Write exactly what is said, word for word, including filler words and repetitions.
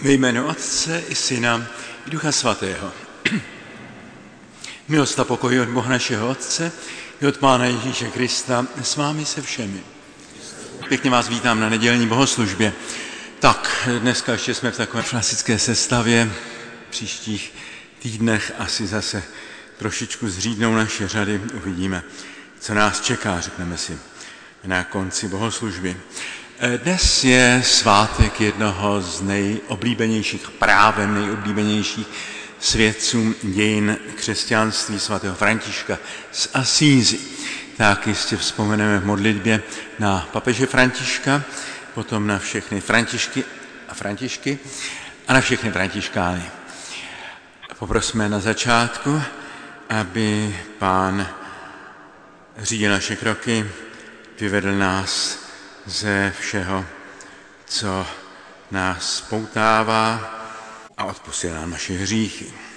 Ve jménu Otce i Syna i Ducha Svatého. Milost a pokoj od Boha našeho Otce i od Pána Ježíše Krista s vámi se všemi. Pěkně vás vítám na nedělní bohoslužbě. Tak, dneska ještě jsme v takové klasické sestavě. V příštích týdnech asi zase trošičku zřídnou naše řady. Uvidíme, co nás čeká, řekneme si na konci bohoslužby. Dnes je svátek jednoho z nejoblíbenějších, právem nejoblíbenějších svědců dějin křesťanství, svatého Františka z Asízy. Tak jistě vzpomeneme v modlitbě na papeže Františka, potom na všechny Františky a Františky a na všechny Františkány. Poprosme na začátku, aby Pán řídil naše kroky, vyvedl nás ze všeho, co nás poutává a odpustil nám naše hříchy.